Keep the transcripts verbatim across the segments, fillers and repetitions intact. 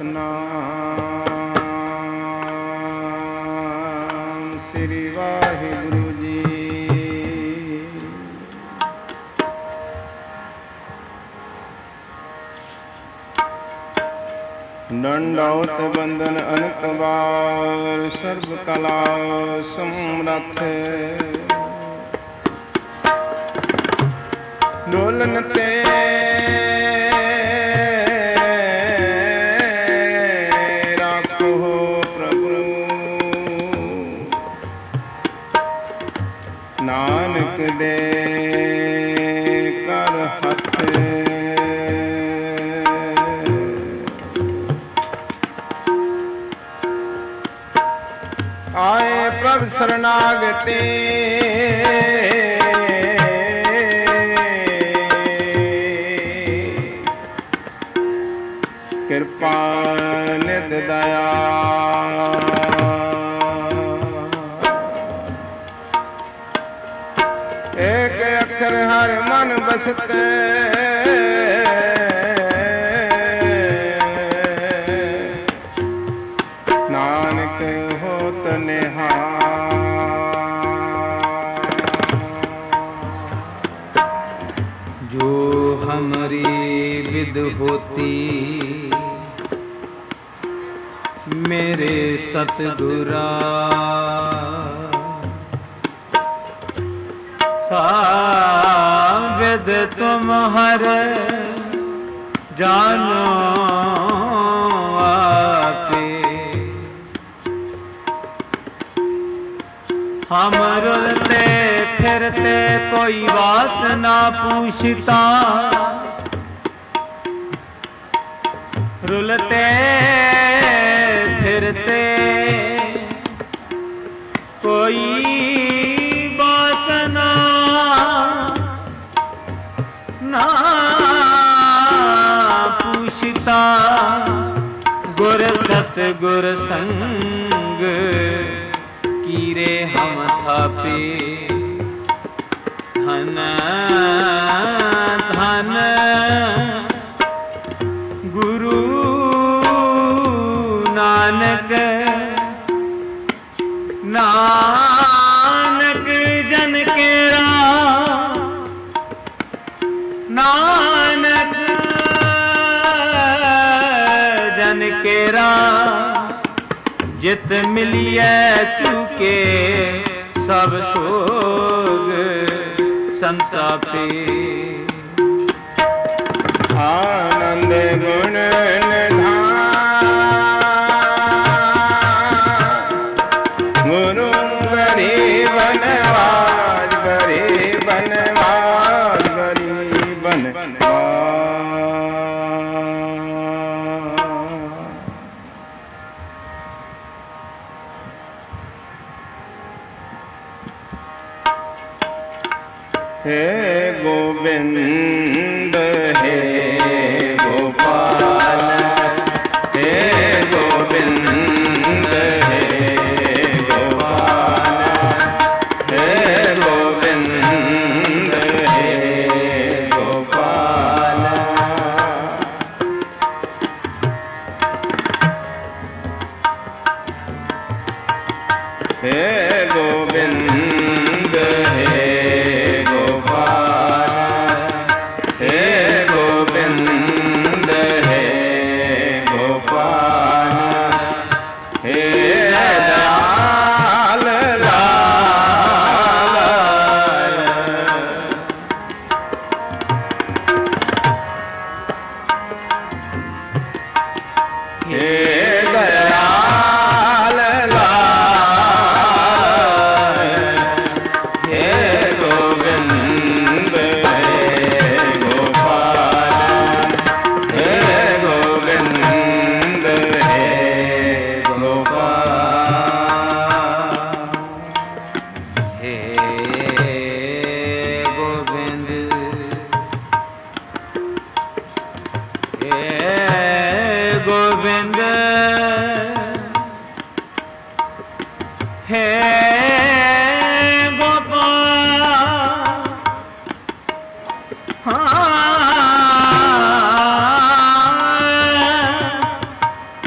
सतनाम श्री वाहिगुरु जी। दंडौत बंदन अनक बार सर्व कला समर्थ। डोलन ते राखो प्रभु नानक दे कर हथ। आए प्रभु शरणागति कृपा निध दया। एक अक्षर हर मन बसते नानक होत निहाल। जो हमारी विद होती मेरे सतगुरा साविद तुम हर जानो आपे। हम रुलते फिरते कोई बात ना पूछता। रुलते फिरते कोई बात ना ना पूछता। गुर सत गुर संग कीरे हम थापे। धन धन गुरु नानक नानक जन केरा। नानक जन केरा जित मिलिए चुके सब सोग संतापे। आनंद गुण निधान गुरु गरीब नवाज गरीब नवाज गरीब नवाज। हे गोविंद हे गोपाल हे गोविंद हे गोपाल हे गोविंद हे गोपाल। हे गोविंद हे गोविंद हे गोपाल हाँ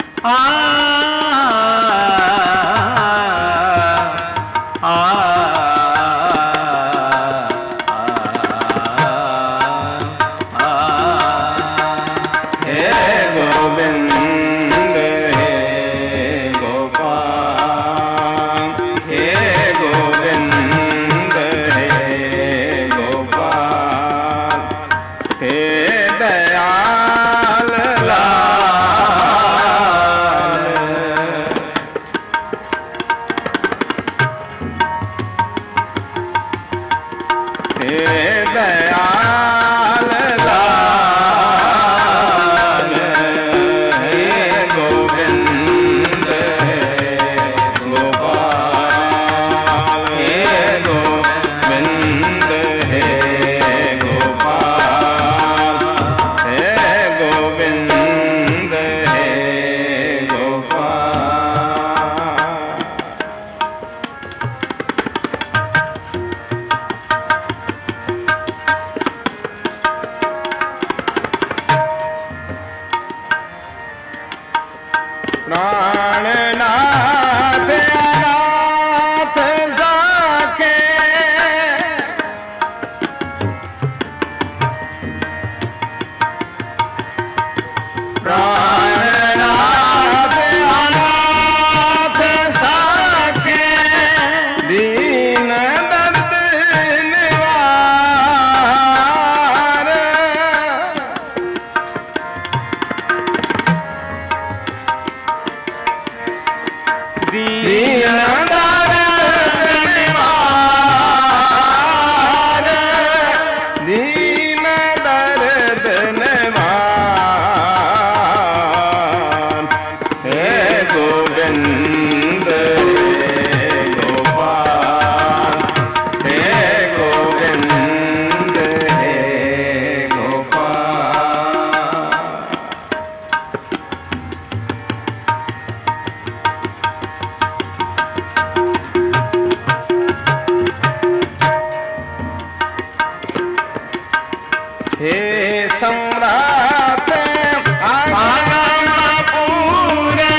नाथ अनाथ जाके प्राणनाथ अनाथ जाके दीन दर्द निवार दीन दर्द निवार दीन दर्द निवार हे गोविंद हे गोपाल हे गोविंद हे गोपाल हे सम्राट आगम पूरे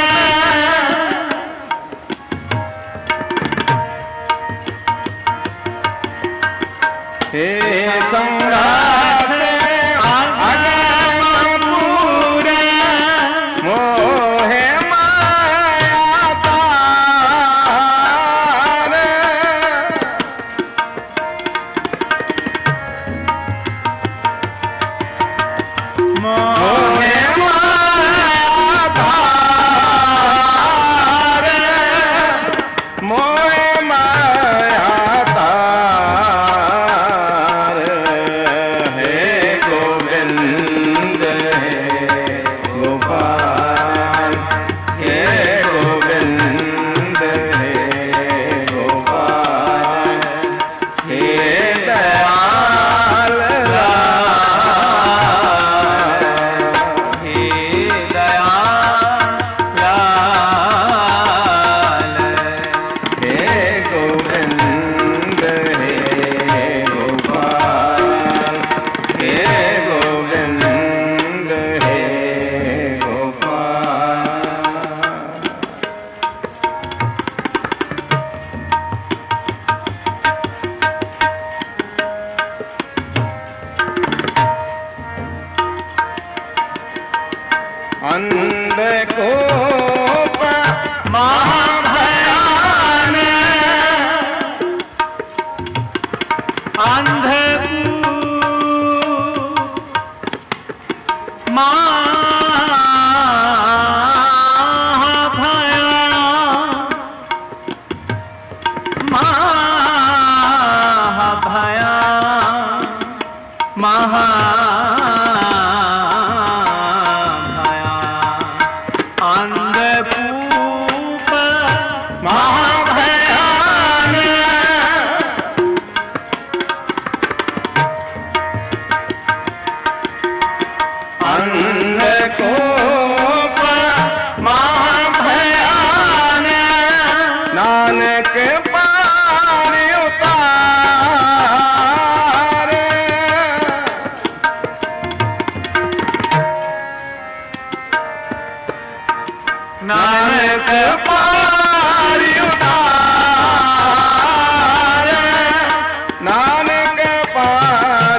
हे सम्राट आगम पूरे मोहे माया तार मोहे माया तार मोहे माया तार हे गोविंद हे गोपाल हे गोविंद हे गोपाल हे दयाल हे दयाल हे गोविंद हे गोपाल हे गोविंद हे गोपाल अंधकोप महाभयान अंधकूप महाभया महाभया महा अंधकूप महाभयान अंधकोप महाभयान नानक पार उतार नानक पार उतार नानक पार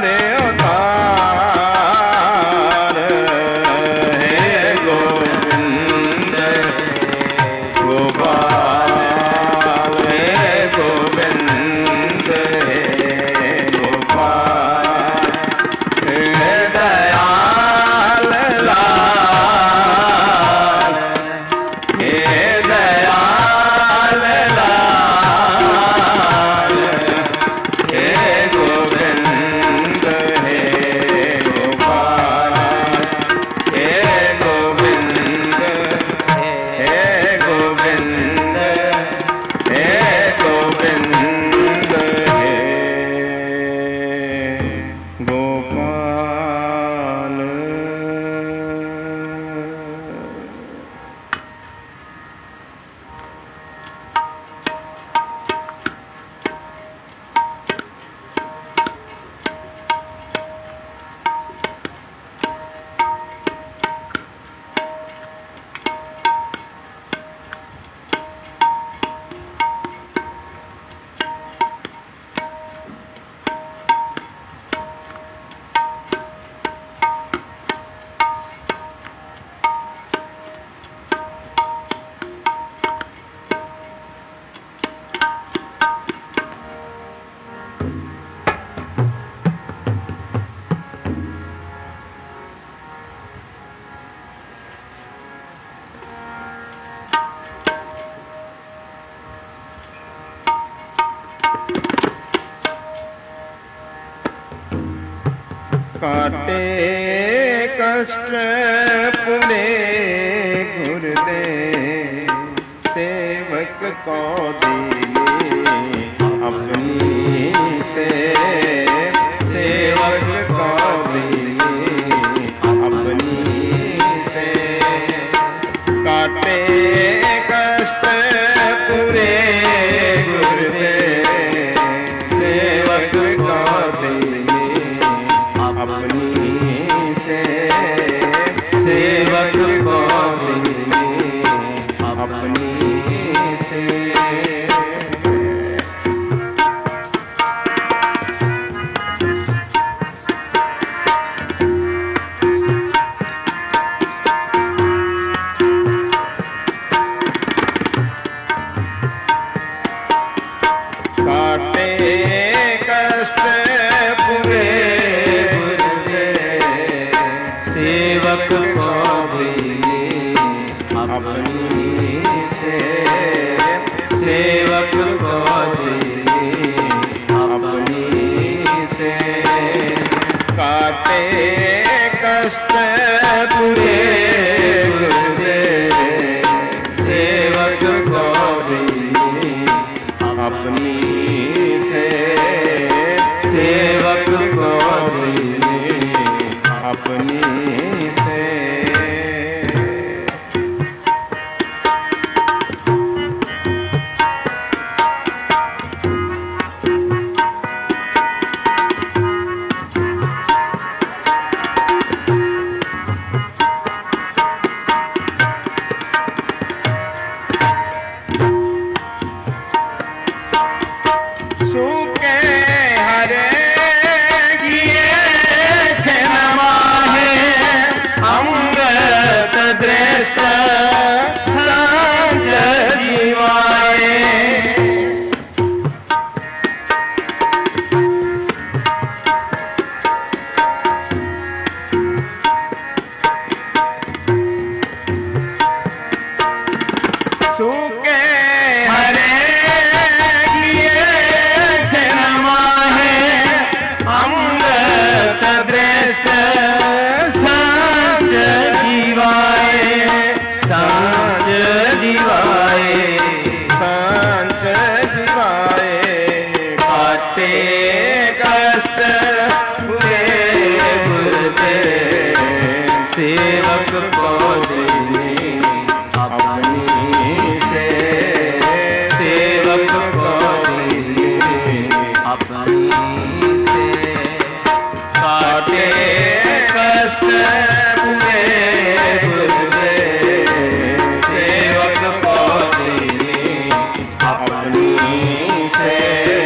उतार हे गोविंद गोपाल हे काटे कष्ट पूरे गुरुदेव सेवक को दिए अपनी से सेवक को दिए अपनी से काटे कष्ट पूरे गुरुदेव सेवक को दिए अपनी से सेवक को दिए अपनी से काटे कष्ट पूरे गुरुदेव सेवक को दिए अपनी से सेवक को दिए अपनी से काटे कष्ट पूरे गुरुदेव सेवक को दिए अपनी से सेवक को दिए अपनी से सूखे हरे किए थे नमाहे अमृत दृष्ट सांझ जीवाए सूखे हरे अमृत दृष्ट सांझ जीवाए सांझ जीवाए सांझ जीवाए काटे कष्ट पूरे गुरुदेव सेवक को दिए अपनी से सेवक को दिए अपनी काटे कष्ट पूरे गुरुदेव सेवक को दिए अपनी से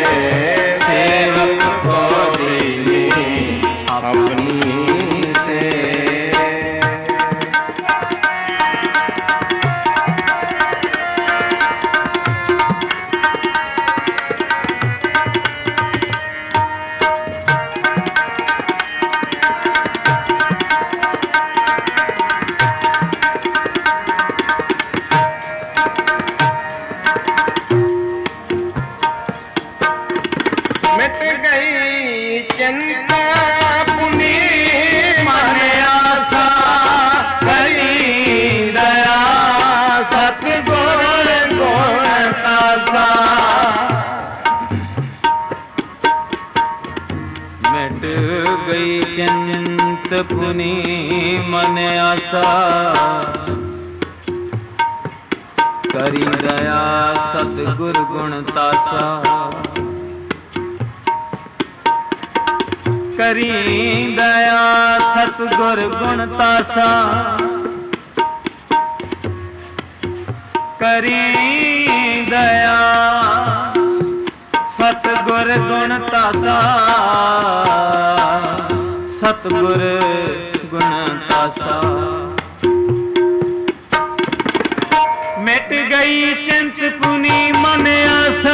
सेवक को दिए अपनी से मिट गई चिंता पुनी मन आशा करी दया सतगुण गुण तासा मिट गई चिंत पुनी मन आशा करी दया सतगुर गुण तासा करी दया सतगुर गुण तासा करी दया सतगुर गुण तासा सतगुर गुण तासा मिट गई चिंत पुनी मन आशा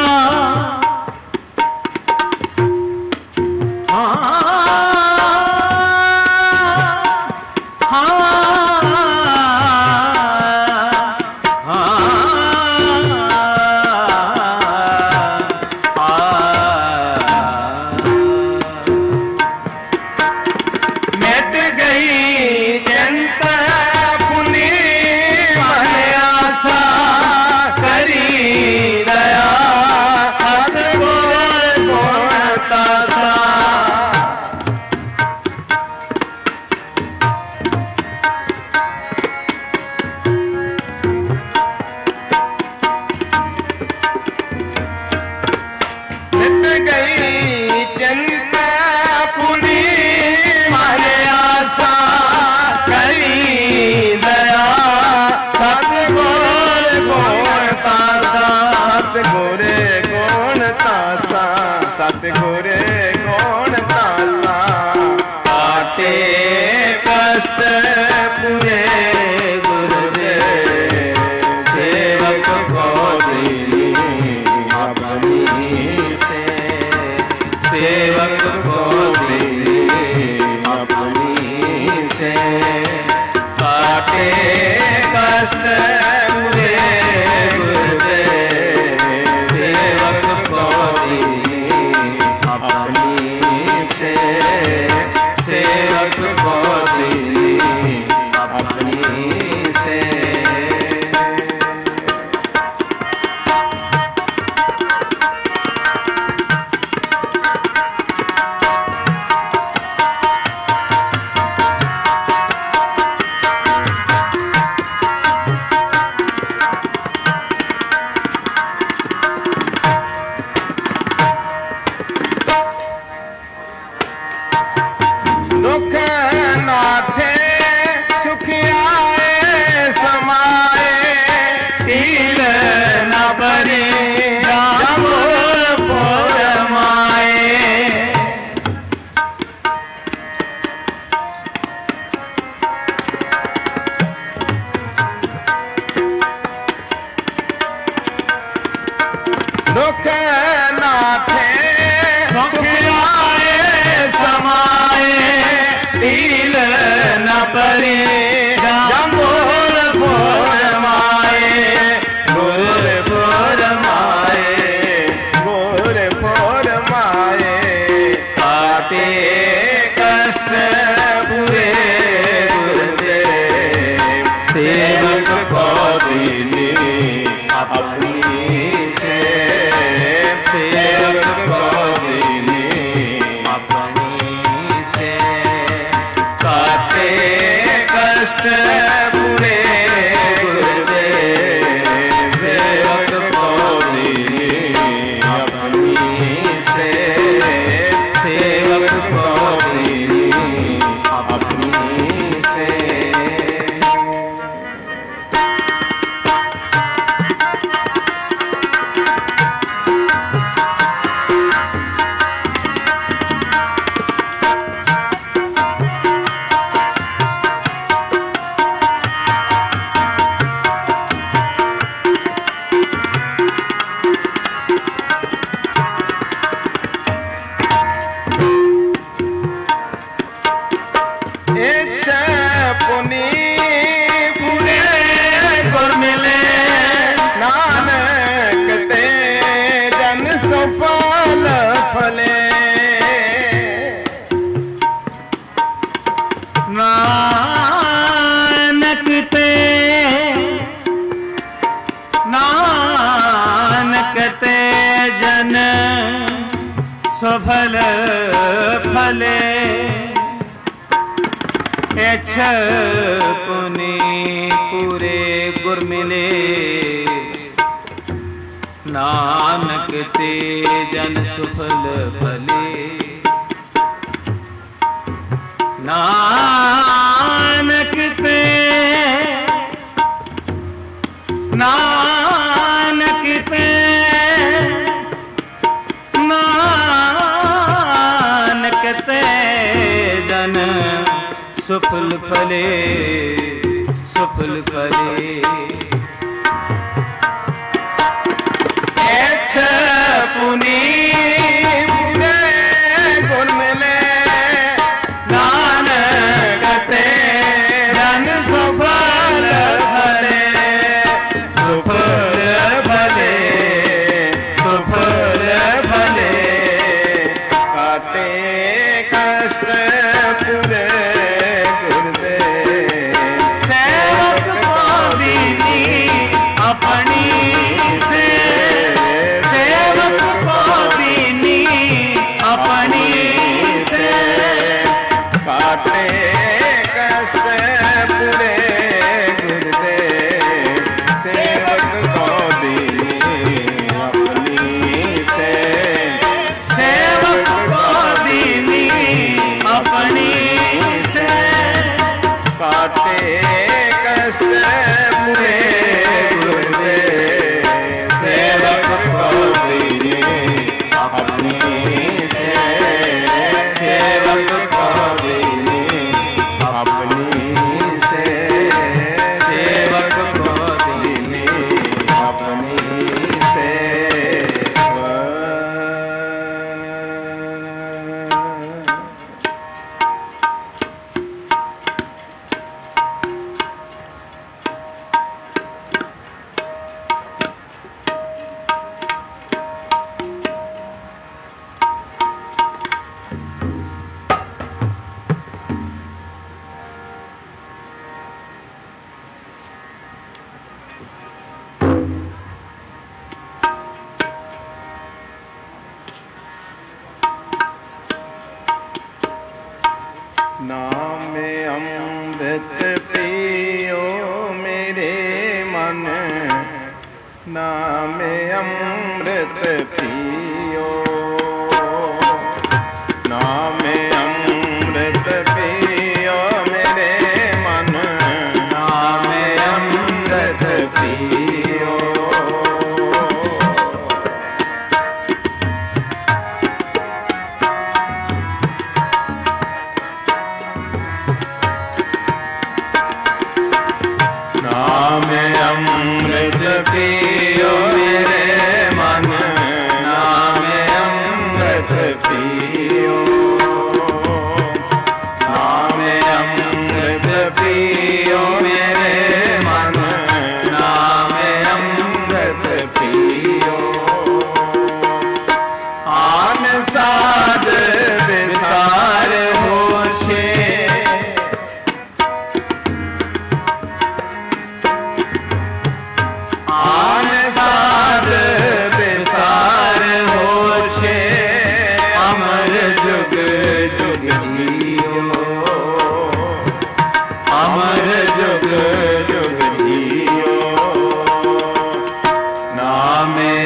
दुख नाथे सुख आए समाए पील न परे जंबूर फोर माए गुर फोर माए गुर फोर माए काटे कष्ट पूरे गुरुदेव सेवक को दीनी अपनी से सेवक को दीनी अपनी से काटे कष्ट पूरे गुरुदेव सेवक को दीनी अपनी से सेवक को दीनी अपनी से। नानक ते नानक ते जन सफल फले एछ पुनि पूरे गुर मिले नानक ते जन सफल फले नानक ते नानक ते नानक ते जन सुफल फले सुफल फले एछ पुनि पूरे गुर मिले नाम अमृत पियो मेरे मन नाम अमृत पियो नाम अमृत पियो मेरे मन नाम अमृत पियो नाम अमृत पियो मेरे मन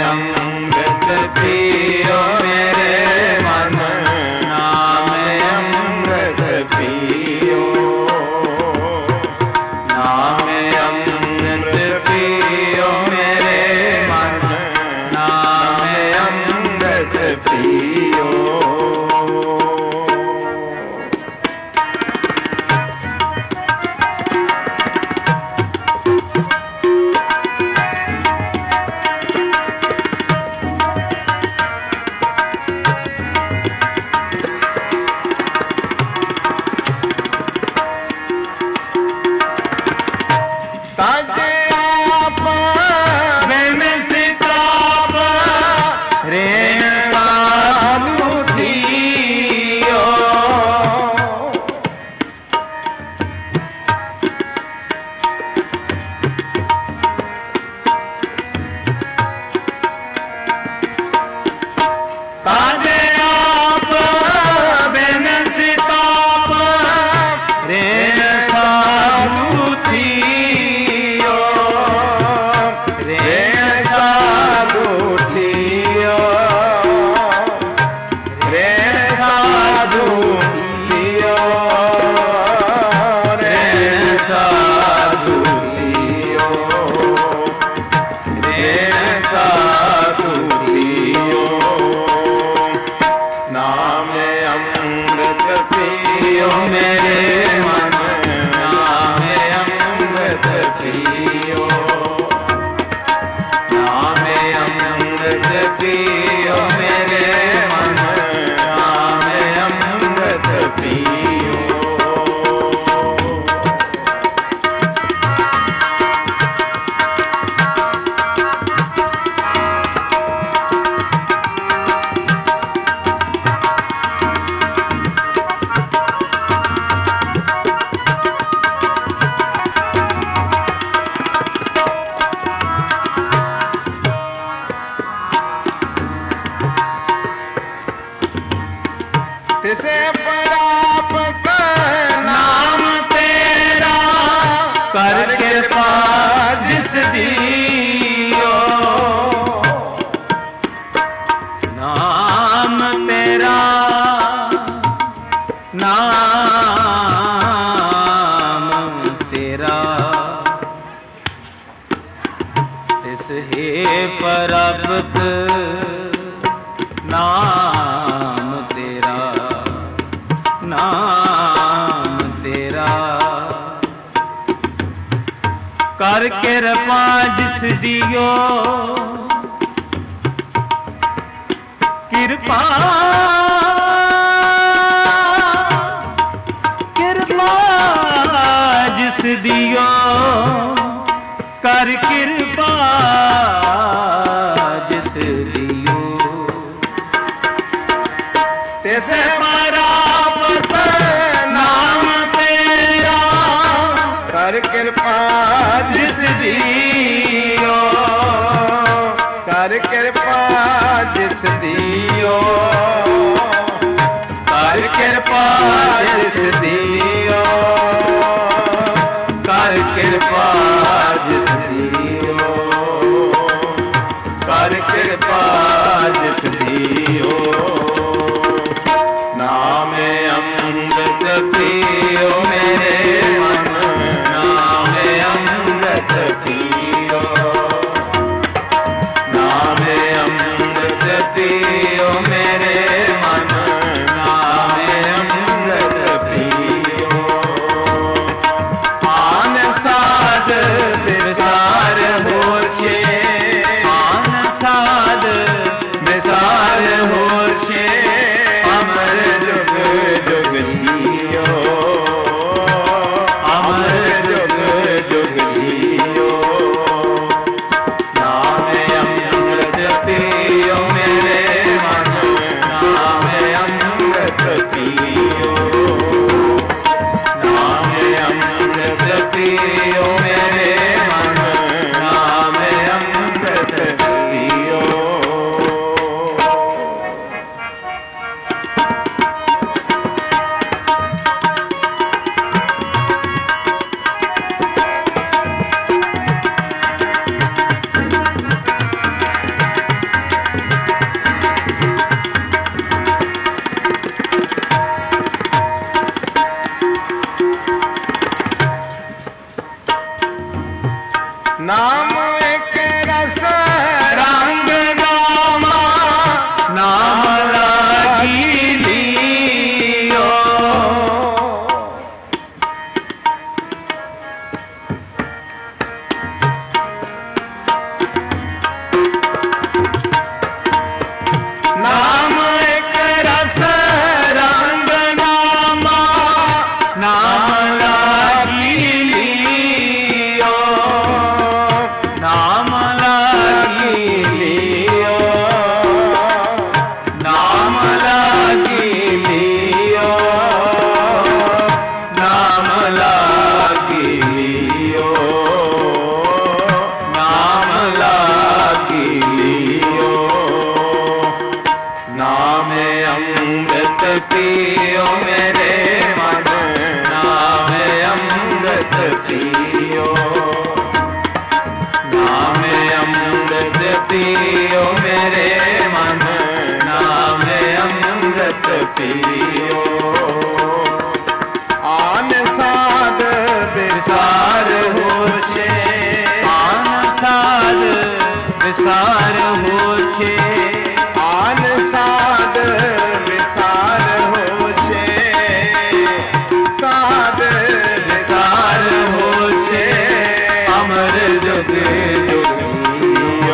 ਅੰਮ੍ਰਿਤ ਪੀਓ ਮੇਰੇ ਮਨ ਨਾਮ ਅੰਮ੍ਰਿਤ ਪੀਓ ਨਾਮ ਅੰਮ੍ਰਿਤ ਪੀਓ ਮੇਰੇ ਮਨ ਨਾਮ ਅੰਮ੍ਰਿਤ ਪੀਓ तिसे प्राप्त नाम तेरा कर कृपा जिस दियो नाम तेरा नाम तेरा तिस हे प्राप्त नाम तेरा नाम तेरा कर कृपा जिस दियो कृपा कृपा जिस दियो कर कृपा जिस दियो तिसे प्राप्त नाम तेरा कर कृपा जिस दियो कर कृपा जिस दियो कर कृपा जिस दियो कर कृपा जिस दियो कर कृपा जिस दियो नाम अमृत पियो मेरे मन नाम अमृत पियो नाम अमृत पियो मेरे मन नाम अमृत पियो आन साध विसार हो छे आन साध विसार पियो आन साध विसार होछे आन साध विसार होछे आन साध विसार होछे साध विसार होछे अमर जुग जुगियो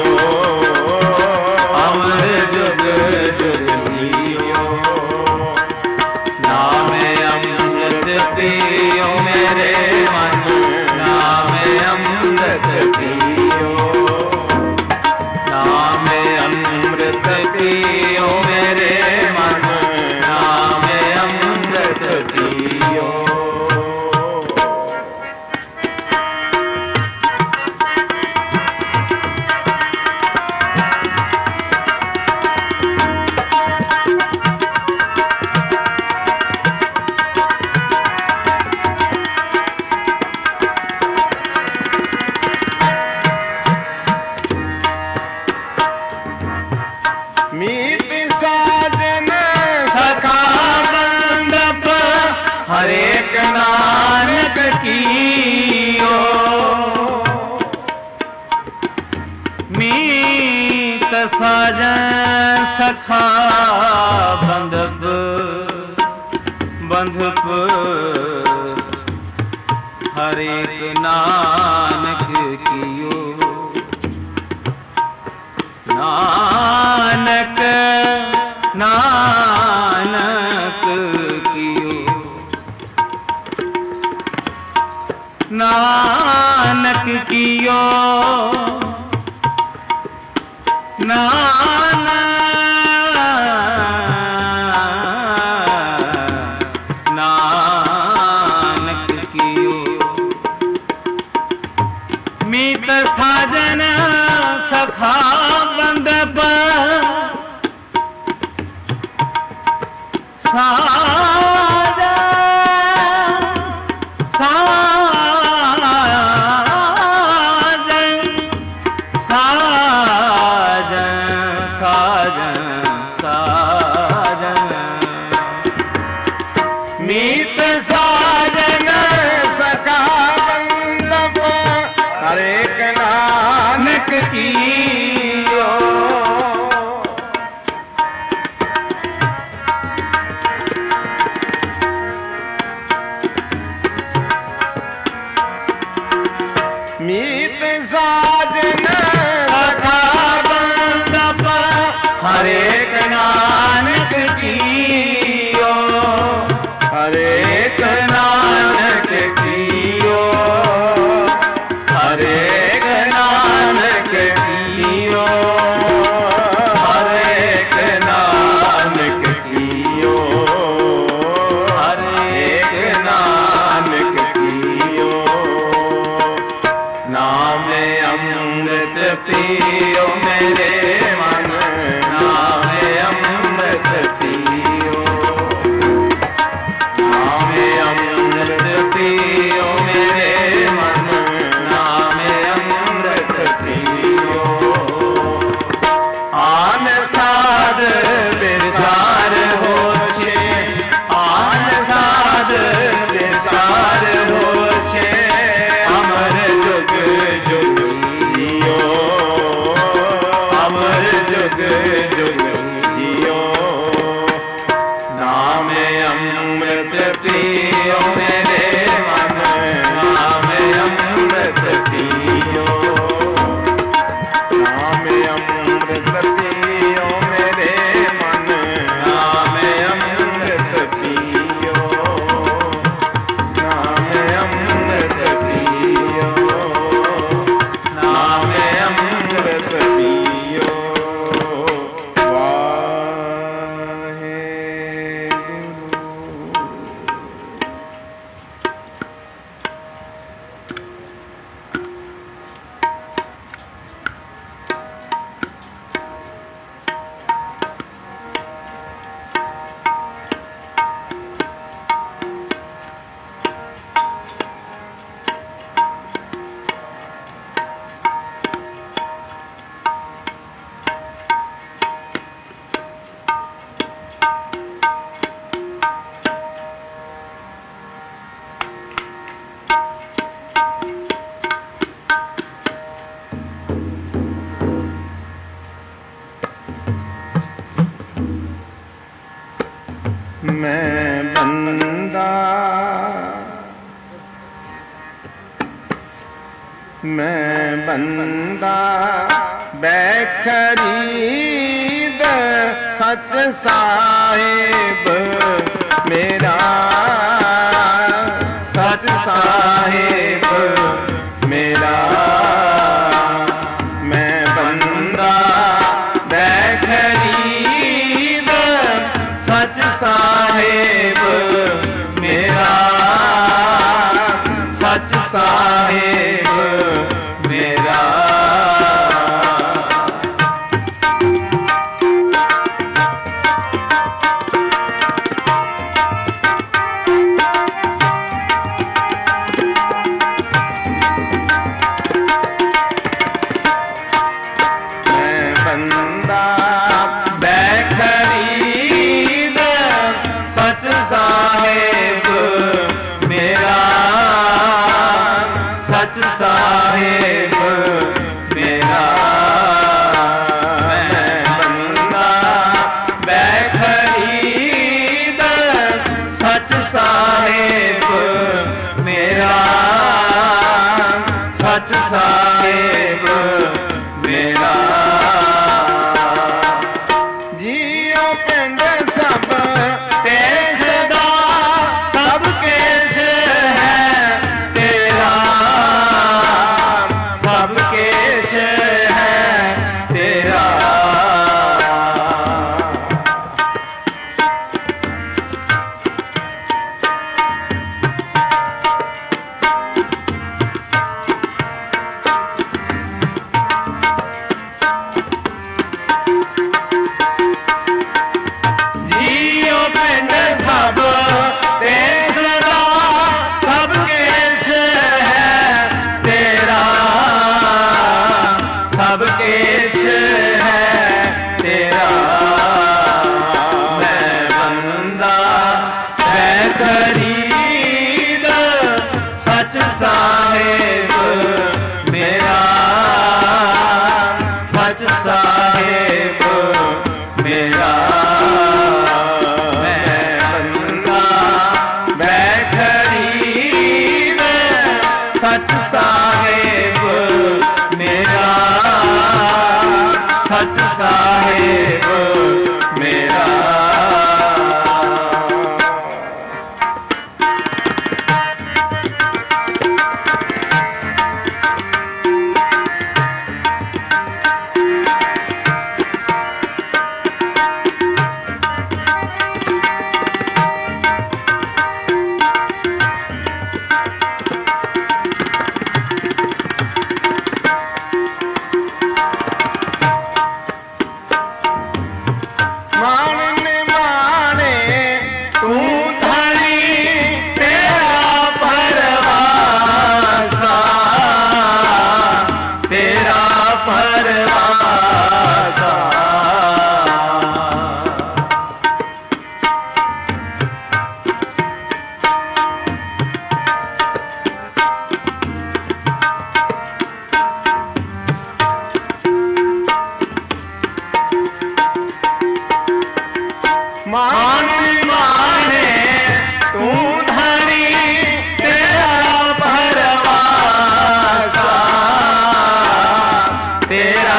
अमर जुग जुगियो नाम अमृत पियो मेरे मन नाम अमृत पियो नाम अमृत पियो मेरे मन नाम अमृत पियो मीत साजन सखा बंदप हरेक नानक कीयो मीत साजन सखा बंदप बंधप हरेक नानक कीयो नानक नानक कियो नानक कियो नानक नानक कियो मीत साजन सखा बंदप साजन साजन साजन साजन साजन मीत साजन सखा बंदप हरेक नानक कीयो मीत साजन सखा बंदप हरे मैं बंदा मैं बंदा बैखरीद सच साहिब मेरा सच साहिब मेरा मैं बंदा बैखरीद सच साहिब मेरा सच साहिब मेरा साहिब मेरा मैं बंदा बैखरीद सच साहिब मेरा सच साहिब मेरा जियो पिंड सब तेस दा सब केश है तेरा सब केश है तेरा जियो पिंड सब देश दा सब केश है तेरा सब केश है तेरा मैं बंदा बैखरीद सच साहिब मेरा सच साहिब मेरा मैं बंदा बैखरीद सच साहिब मेरा सच साहिब मेरा माने माने तू धनी तेरा परवासा तेरा परवासा माने माने तू धनी तेरा परवासा तेरा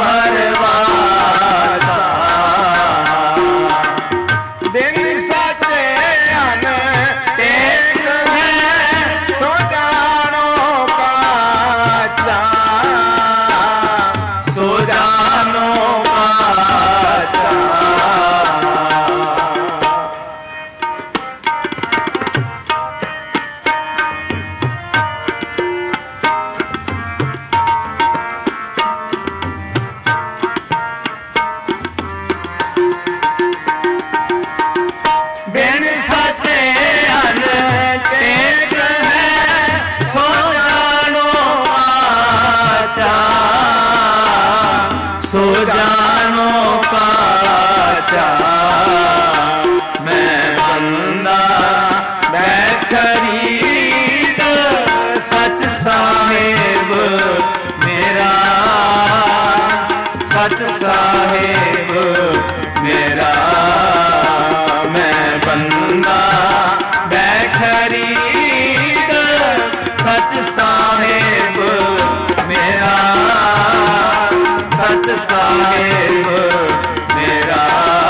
परवासा दिन सचे अन एक है सो जानो काचा सो जानो काचा ਸਾਹਿਬ ਮੇਰਾ ਮੈਂ ਬੰਦਾ ਬੈਖਰੀਦ ਸੱਚ ਸਾਹਿਬ ਮੇਰਾ ਸੱਚ ਸਾਹਿਬ ਮੇਰਾ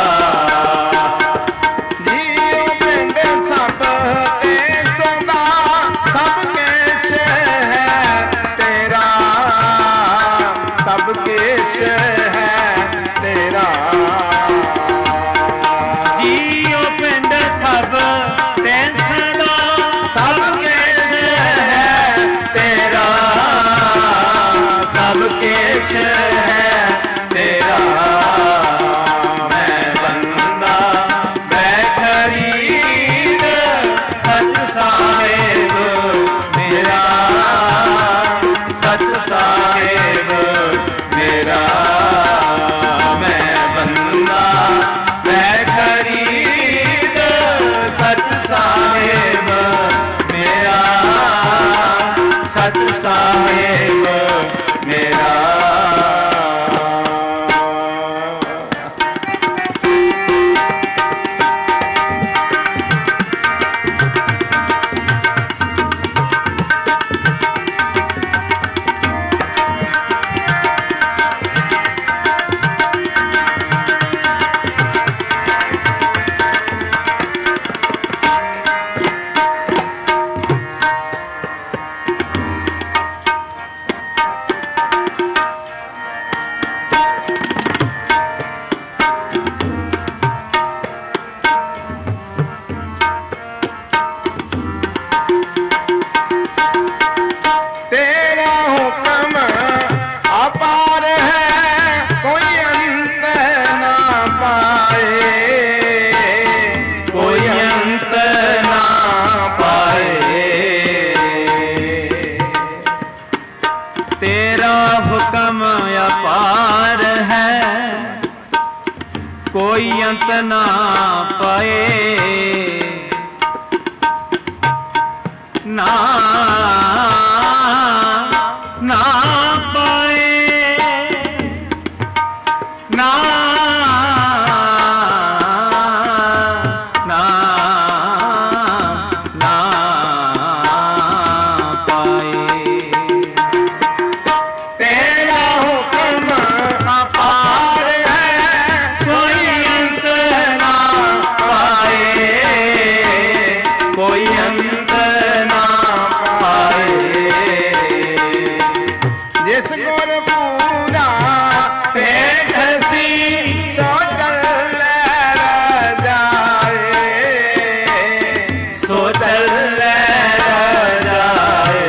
ਜੀਉ ਪਿੰਡ ਸਭ ਤੇ ਸਦਾ ਸਭ ਕੇਸ਼ ਹੈ ਤੇਰਾ ਸਭ ਕੇਸ਼ ਹੈ ਤੇਰਾ ਜੀਉ ਪਿੰਡ ਸਭ ਤੇ ਸਦਾ ਸਭ ਕੇਸ਼ ਹੈ ਤੇਰਾ ਸਭ ਕੇਸ਼ ਹੈ ਤੇਰਾ ਮੈਂ ਬੰਦਾ ਬੈਖਰੀਦ ਸੱਚ ਸਾਹਿਬ ਮੇਰਾ ਸੱਚ ਸਾਹਿਬ ਮੇਰਾ ਮੈਂ ਬੰਦਾ ਬੈਖਰੀਦ ਸੱਚ ਸਾਹਿਬ ਮੇਰਾ ਸੱਚ ਸਾਹਿਬ ਮੇਰਾ ਤੇਰਾ ਹੁਕਮ ਅਪਾਰ ਹੈ ਕੋਈ ਅੰਤ ਨਾ ਪਾਏ ਕੋਈ ਅੰਤ ਨਾ ਪਾਏ ਤੇਰਾ ਹੁਕਮ ਅਪਾਰ ਹੈ ਕੋਈ ਅੰਤ ਨਾ ਪਾਏ ਨਾ ਨਾ ਪਾਏ ਨਾ ਨਾ ਨਾ ਪਾਏ ਤੇਰਾ ਹੁਕਮ ਅਪਾਰ ਹੈ ਕੋਈ ਅੰਤ ਨਾ ਪਾਏ ਕੋਈ ਅੰਤ ਨਾ ਪਾਏ ਜਿਸ ਗੁਰ ਪੂਰਾ ਪੇਖ ਸੀ ਸੋ ਚੱਲੈ ਰਾਜਾਏ ਸੋ ਚੱਲੈ ਰਾਜਾਏ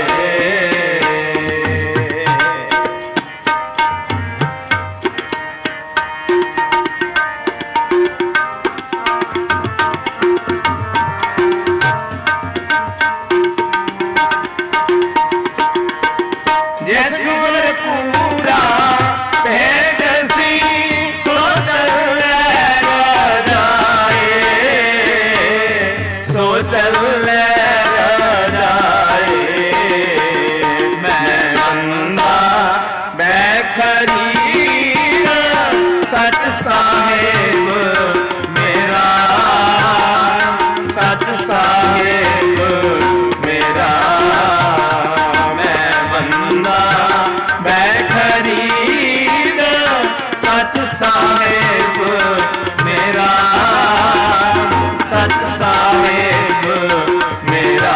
ਜਿਸ ਗੁਰ ਪੂਰਾ ਭੇਦ ਸੀ ਸੋ ਚੱਲੈ ਰਾਜਾਏ ਸੋ ਚੱਲੈ ਰਾਜਾਏ ਮੈਂ ਬੰਦਾ ਬੈਖਰੀਦ ਸੱਚ ਸਾਹਿਬ ਮੇਰਾ ਸੱਚ ਸਾਹਿਬ ਮੇਰਾ ਮੈਂ ਬੰਦਾ ਬੈਖਰੀਦ ਸੱਚ ਸਾਹਿਬ ਮੇਰਾ ਸੱਚ ਸਾਹਿਬ ਮੇਰਾ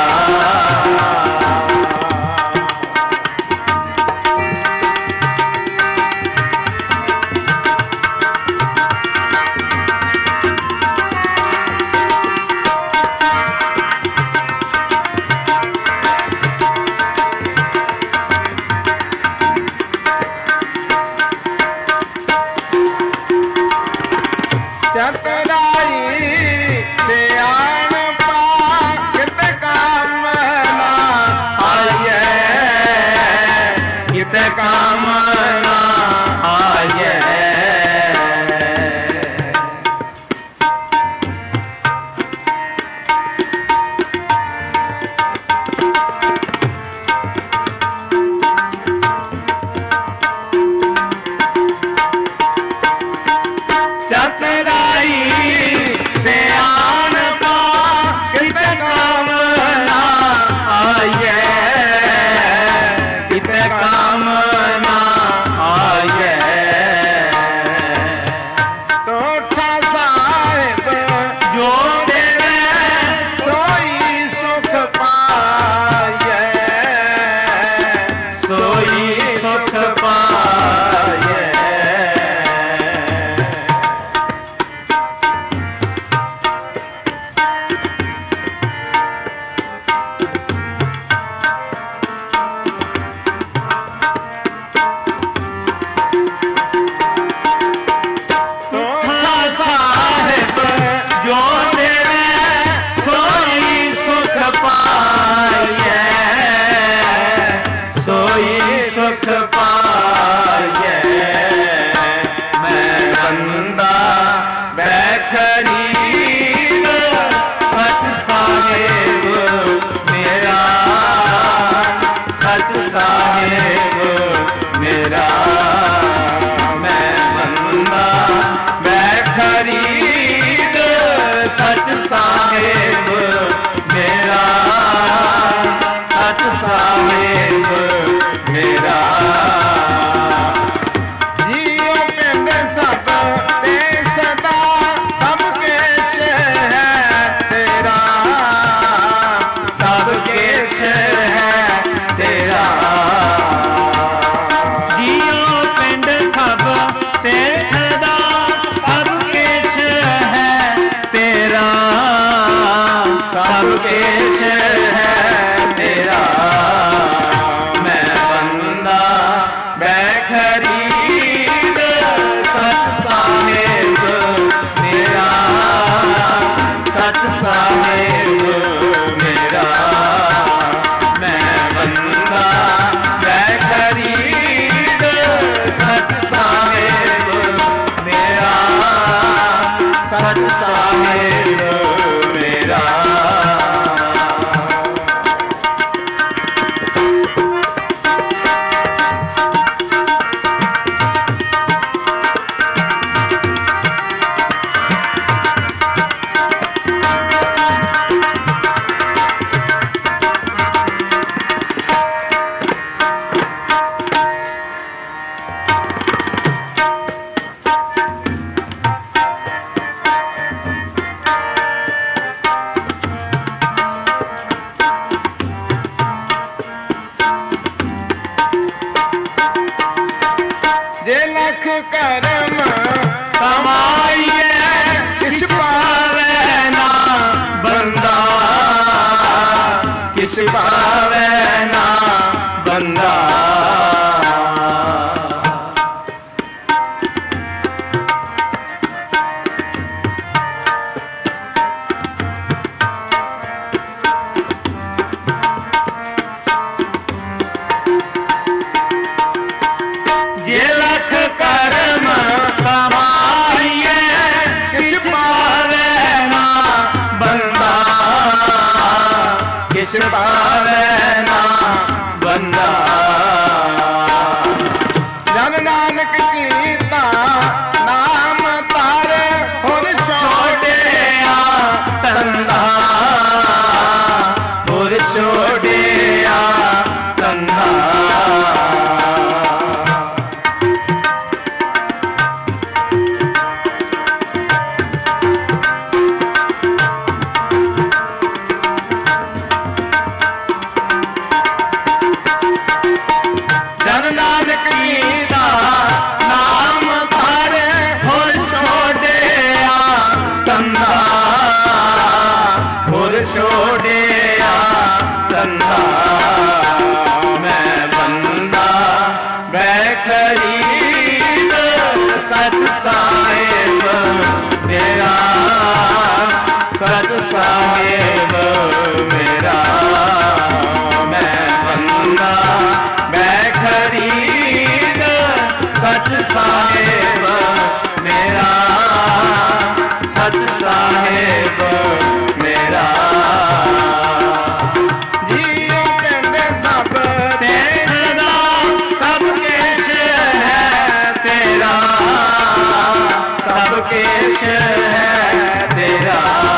केश है तेरा।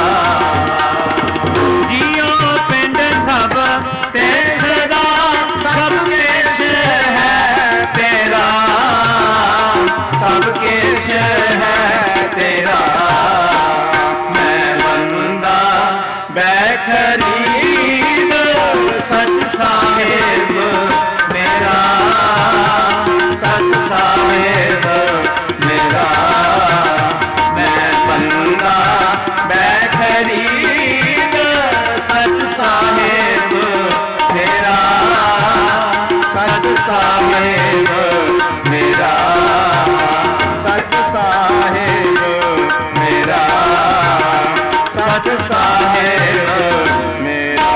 जियो पिंड सब ते सदा सब केश है तेरा, सब केश है तेरा। मैं बंदा बैखरीद सच साहेब मेरा, सच साहेब मेरा। मैं बंदा बैखरीद सच साहेब मेरा, सच साहेब मेरा, सच साहेब मेरा, सच साहेब मेरा।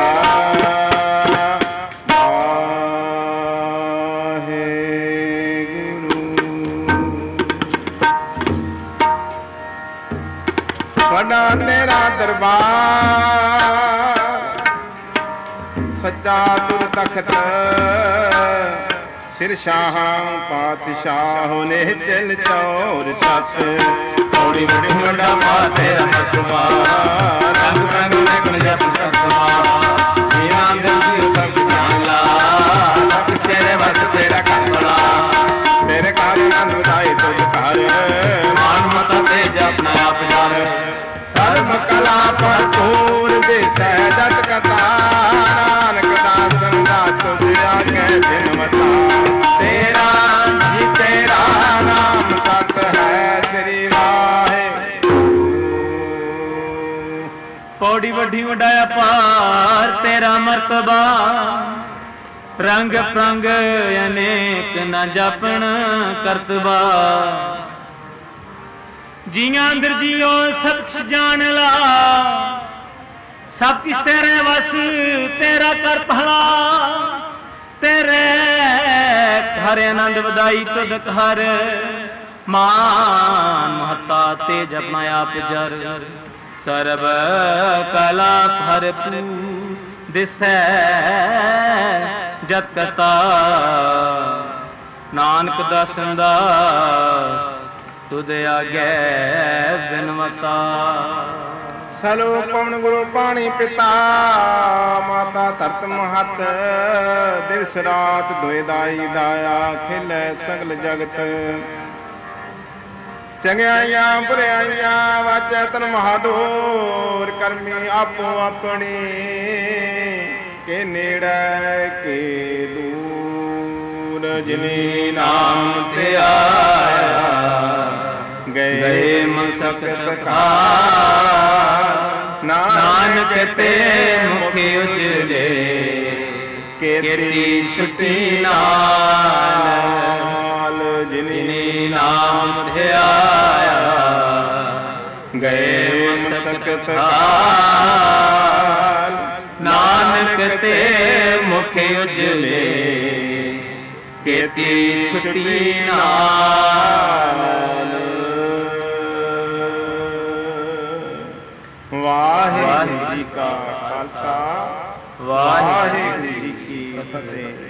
वड़ा तेरा दरबार सच्चा तुझ तखत, सिर शाह पातशाह ने चल चौर सत। थोड़ी बड़ी वड़ा पा तेरा मतबा, रंग रंग में गुण जप करतवा। ईमान दिल की सब जान ला, सब तेरे बस तेरा करतला। तेरे कार्य नंद बधाई तुझ कर, मान मता तेज अपना आप जार। सर्व कला भरपूर दिसै जत कथा, नानक दास दास तुझ आगे बिनवता। तेरा जी तेरा नाम सत है श्री वाहे। पौड़ी वड्डी वडाया पार तेरा मर्तबा, रंग प्रंग अनेक न जापण करतबा। जियां अंदर जियो सब जान ला, सब किस तेरे वस तेरा कर भला। तेरे हर आनंद वदाई तुद हर, मान महता तेज अपना आप जर। सर्व कला भरपूर दिसै जत कता, नानक दासन दास तुद आगे बिनवता। सलोक पवन गुरु पानी पिता, माता धरत महत। दिवस रात दुए दाई दाया, खिलै सगल जगत। चंगियाइयां बुराइयां वाचै तन महादूर, करमी आपो अपनी के नेड़ै के दूर। जिनी नाम ते आया गए मसकत का, नानक ते मुख उजले केती छुटी नाल। जिनी नाम ध्याया गए मसकत का, नानक ते मुख उजले केती छुटी नाल। वाहिगुरू जी का खालसा, वाहिगुरू जी की फतेह।